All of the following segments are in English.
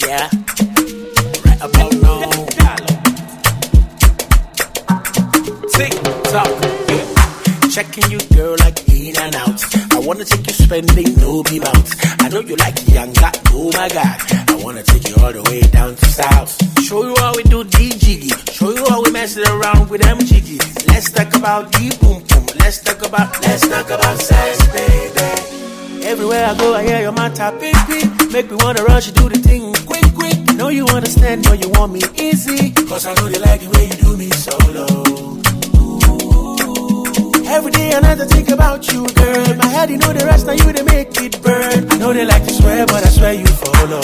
Yeah, right about now. Tick tock, yeah. Checking you, girl, like in and out. I wanna take you spending, no be bounce. I know you like younger, oh my god. I wanna take you all the way down to south. Show you how we do the jiggy. Show you how we mess it around with them jiggy. Let's talk about the boom boom. Let's talk about sex, baby. Everywhere I go, I hear your matter, baby. Make me wanna rush you, do the thing quick, quick. I know you understand, but you want me easy. Cause I know you like the way you do me solo. Every day I never think about you, girl. My head, you know the rest, now you they make it burn. I know they like to swear, but I swear you follow.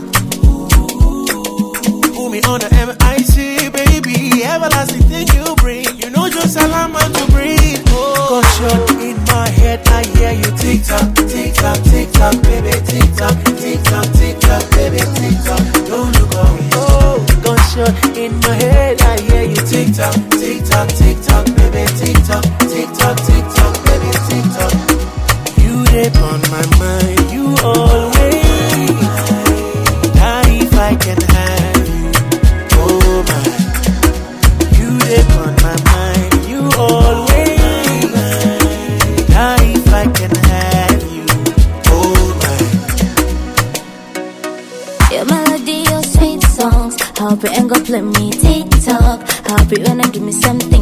Put me on the MIC, baby. Everlasting thing you bring. You know just allow man to breathe. Oh, gunshot in my head, I hear you tick tock, tick tock, tick tock, baby, tick tock, tick tock, tick tock, baby, tick tock. Don't look away. Oh, gunshot in my head, I hear you tick tock, tick tock, tick tock, baby, tick tock, tick tock, tick tock, baby, tick tock. You dip on my mind, you always. Die if I can have you, oh my. You dip on my mind, you always. Die if I can have you, oh my. Your melody, your sweet songs. Hope you ain't gonna play me TikTok. Hope you wanna give me something.